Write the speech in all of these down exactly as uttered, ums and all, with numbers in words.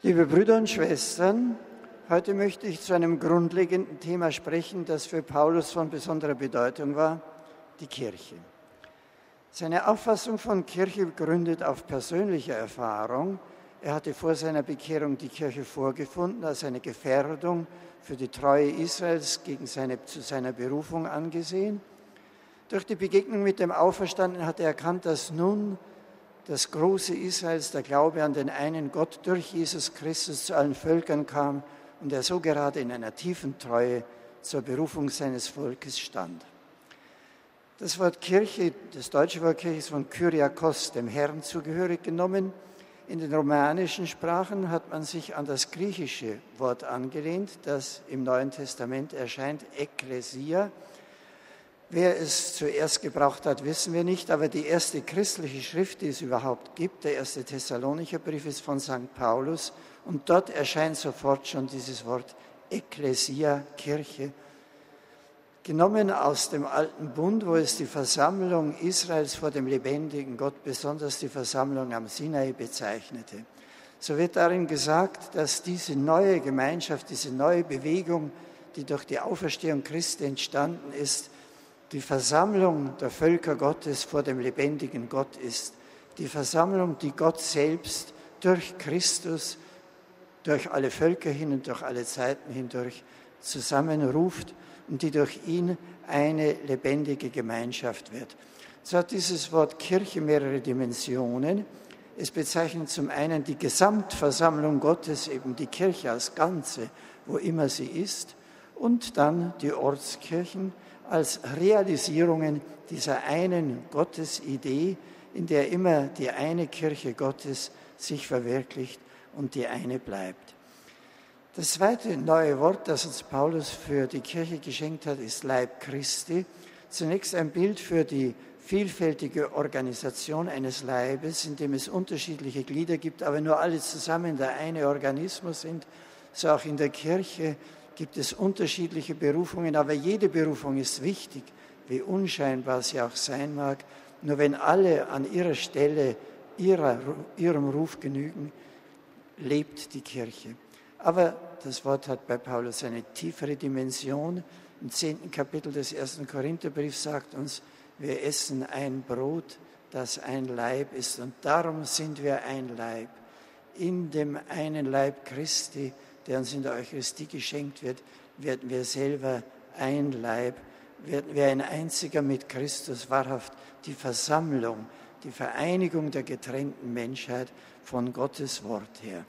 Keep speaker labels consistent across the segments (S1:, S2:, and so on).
S1: Liebe Brüder und Schwestern, heute möchte ich zu einem grundlegenden Thema sprechen, das für Paulus von besonderer Bedeutung war, die Kirche. Seine Auffassung von Kirche gründet auf persönlicher Erfahrung. Er hatte vor seiner Bekehrung die Kirche vorgefunden, als eine Gefährdung für die Treue Israels gegen seine, zu seiner Berufung angesehen. Durch die Begegnung mit dem Auferstandenen hat er erkannt, dass nun das große Israels, der Glaube an den einen Gott durch Jesus Christus zu allen Völkern kam und er so gerade in einer tiefen Treue zur Berufung seines Volkes stand. Das Wort Kirche, das deutsche Wort Kirche ist von Kyriakos, dem Herrn, zugehörig genommen. In den romanischen Sprachen hat man sich an das griechische Wort angelehnt, das im Neuen Testament erscheint, Ekklesia. Wer es zuerst gebraucht hat, wissen wir nicht, aber die erste christliche Schrift, die es überhaupt gibt, der erste Thessalonicher Brief, ist von Sankt Paulus und dort erscheint sofort schon dieses Wort Ekklesia, Kirche, genommen aus dem Alten Bund, wo es die Versammlung Israels vor dem lebendigen Gott, besonders die Versammlung am Sinai, bezeichnete. So wird darin gesagt, dass diese neue Gemeinschaft, diese neue Bewegung, die durch die Auferstehung Christi entstanden ist, die Versammlung der Völker Gottes vor dem lebendigen Gott ist. Die Versammlung, die Gott selbst durch Christus, durch alle Völker hin und durch alle Zeiten hindurch zusammenruft und die durch ihn eine lebendige Gemeinschaft wird. So hat dieses Wort Kirche mehrere Dimensionen. Es bezeichnet zum einen die Gesamtversammlung Gottes, eben die Kirche als Ganze, wo immer sie ist, und dann die Ortskirchen als Realisierungen dieser einen Gottesidee, in der immer die eine Kirche Gottes sich verwirklicht und die eine bleibt. Das zweite neue Wort, das uns Paulus für die Kirche geschenkt hat, ist Leib Christi. Zunächst ein Bild für die vielfältige Organisation eines Leibes, in dem es unterschiedliche Glieder gibt, aber nur alle zusammen der eine Organismus sind. So auch in der Kirche gibt es unterschiedliche Berufungen, aber jede Berufung ist wichtig, wie unscheinbar sie auch sein mag. Nur wenn alle an ihrer Stelle ihrer, ihrem Ruf genügen, lebt die Kirche. Aber das Wort hat bei Paulus eine tiefere Dimension. Im zehnten Kapitel des ersten Korintherbriefs sagt uns, wir essen ein Brot, das ein Leib ist. Und darum sind wir ein Leib. In dem einen Leib Christi, der uns in der Eucharistie geschenkt wird, werden wir selber ein Leib, werden wir ein einziger mit Christus, wahrhaft die Versammlung, die Vereinigung der getrennten Menschheit von Gottes Wort her.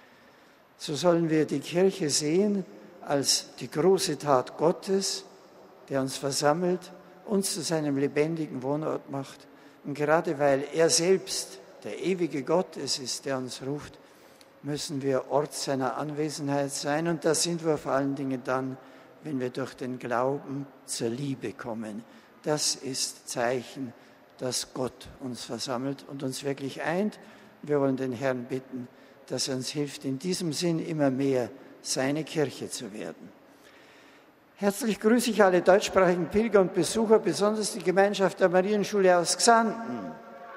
S1: So sollen wir die Kirche sehen als die große Tat Gottes, der uns versammelt, uns zu seinem lebendigen Wohnort macht. Und gerade weil er selbst der ewige Gott es ist, der uns ruft, müssen wir Ort seiner Anwesenheit sein. Und das sind wir vor allen Dingen dann, wenn wir durch den Glauben zur Liebe kommen. Das ist Zeichen, dass Gott uns versammelt und uns wirklich eint. Wir wollen den Herrn bitten, dass er uns hilft, in diesem Sinn immer mehr seine Kirche zu werden. Herzlich grüße ich alle deutschsprachigen Pilger und Besucher, besonders die Gemeinschaft der Marienschule aus Xanten.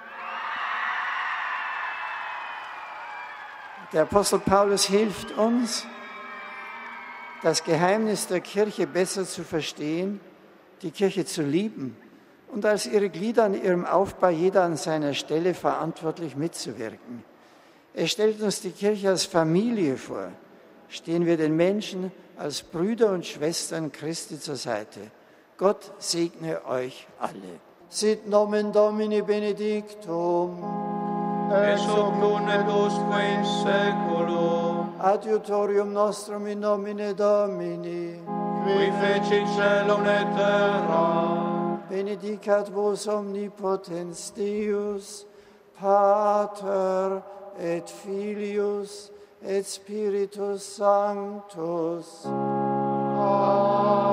S1: Der Apostel Paulus hilft uns, das Geheimnis der Kirche besser zu verstehen, die Kirche zu lieben und als ihre Glieder an ihrem Aufbau jeder an seiner Stelle verantwortlich mitzuwirken. Er stellt uns die Kirche als Familie vor. Stehen wir den Menschen als Brüder und Schwestern Christi zur Seite. Gott segne euch alle. Sit nomen Domini benedictum.
S2: Et hoc nunc et usque in saeculum.
S1: Adiutorium nostrum in nomine Domini.
S2: Qui feci caelum et terra.
S1: Benedicat vos omnipotens Deus, Pater et Filius et Spiritus Sanctus. Amen.